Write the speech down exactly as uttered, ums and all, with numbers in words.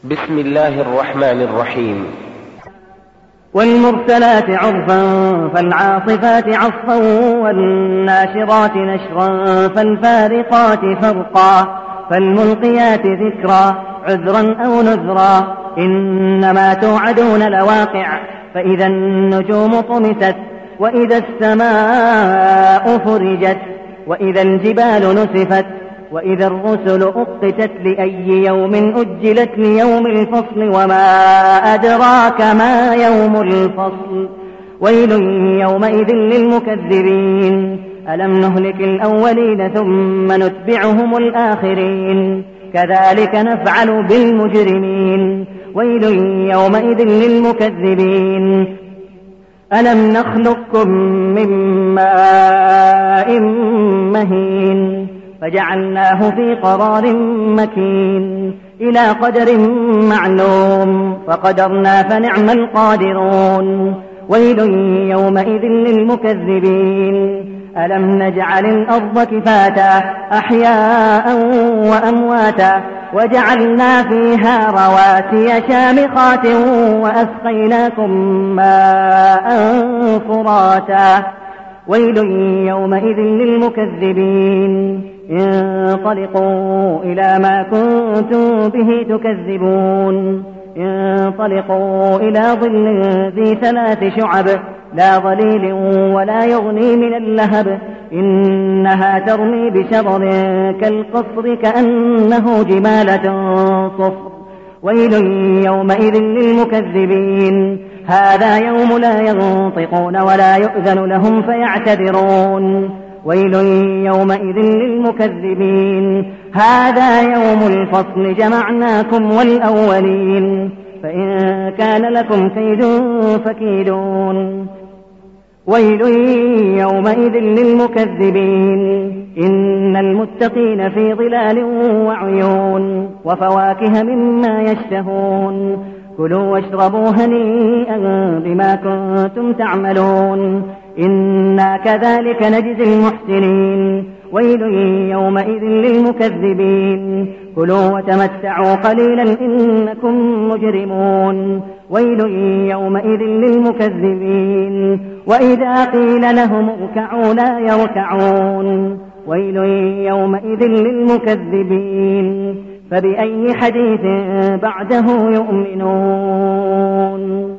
بسم الله الرحمن الرحيم. والمرسلات عرفا فالعاصفات عصفا والناشرات نشرا فالفارقات فرقا فالملقيات ذكرا عذرا أو نذرا إنما توعدون لواقع فإذا النجوم طمست وإذا السماء فرجت وإذا الجبال نسفت وإذا الرسل أقتت لأي يوم أجلت ليوم الفصل وما أدراك ما يوم الفصل ويل يومئذ للمكذبين ألم نهلك الأولين ثم نتبعهم الآخرين كذلك نفعل بالمجرمين ويل يومئذ للمكذبين ألم نخلقكم من ماء مهين فجعلناه في قرار مكين إلى قدر معلوم فقدرنا فنعم القادرون ويل يومئذ للمكذبين ألم نجعل الأرض كفاتا أحياء وأمواتا وجعلنا فيها رواسي شامخات وأسقيناكم ماء فراتا ويل يومئذ للمكذبين انطلقوا إلى ما كنتم به تكذبون انطلقوا إلى ظل ذي ثلاث شعب لا ظليل ولا يغني من اللهب إنها ترمي بشرر كالقصر كأنه جمالة صفر ويل يومئذ للمكذبين هذا يوم لا ينطقون ولا يؤذن لهم فيعتذرون ويل يومئذ للمكذبين هذا يوم الفصل جمعناكم والأولين فإن كان لكم كيد فكيدون ويل يومئذ للمكذبين إن المتقين في ظلال وعيون وفواكه مما يشتهون كلوا واشربوا هنيئا بما كنتم تعملون إنا كذلك نجزي المحسنين ويل يومئذ للمكذبين كلوا وتمتعوا قليلا إنكم مجرمون ويل يومئذ للمكذبين وإذا قيل لهم اركعوا لا يركعون ويل يومئذ للمكذبين فبأي حديث بعده يؤمنون.